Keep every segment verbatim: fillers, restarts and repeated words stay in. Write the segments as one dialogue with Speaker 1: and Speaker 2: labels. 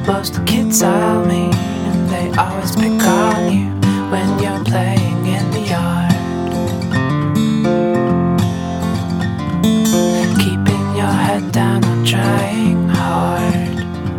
Speaker 1: Most kids are mean and they always pick on you when you're playing in the yard. Keeping your head down or trying hard.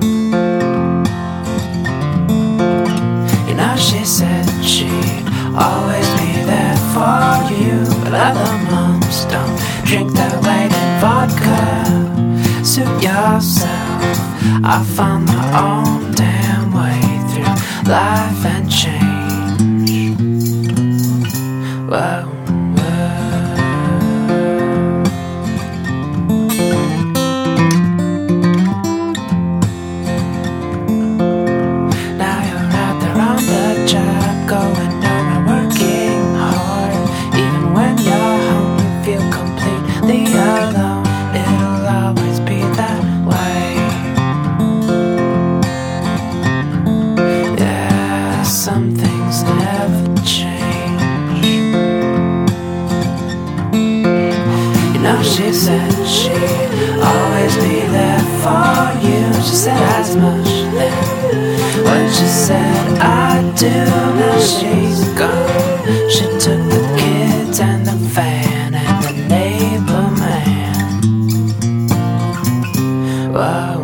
Speaker 1: You know, she said she'd always be there for you, but other moms don't drink their weight in vodka. Suit yourself, I found my own damn way through life and change. Whoa. Some things never change. You know, she said she'd always be there for you. She said as much then when she said I do. Now she's gone. She took the kids and the van and the neighbor man. Whoa.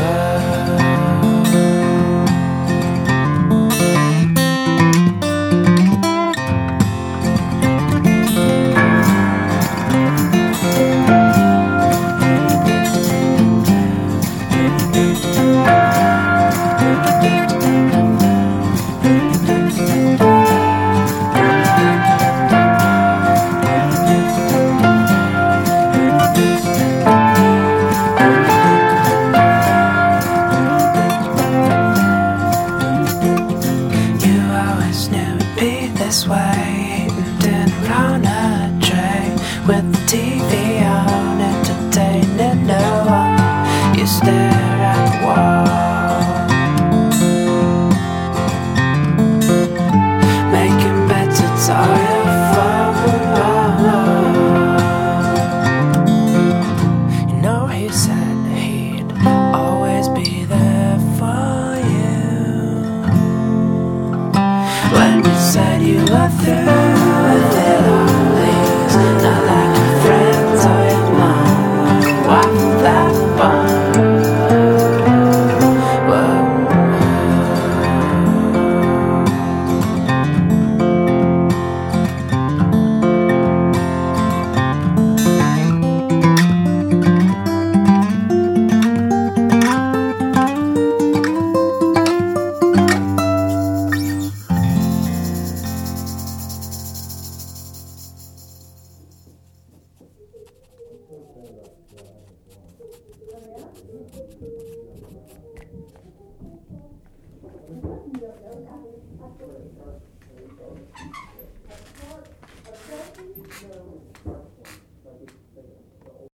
Speaker 1: This way, dinner on a tray with the T V on, entertaining no one. You stare at the wall, making beds, it's all your fault. You know, he said he'd always be there for you when you said you were through with it all. Please, not like your friends or your mom, wife of that bond.
Speaker 2: No.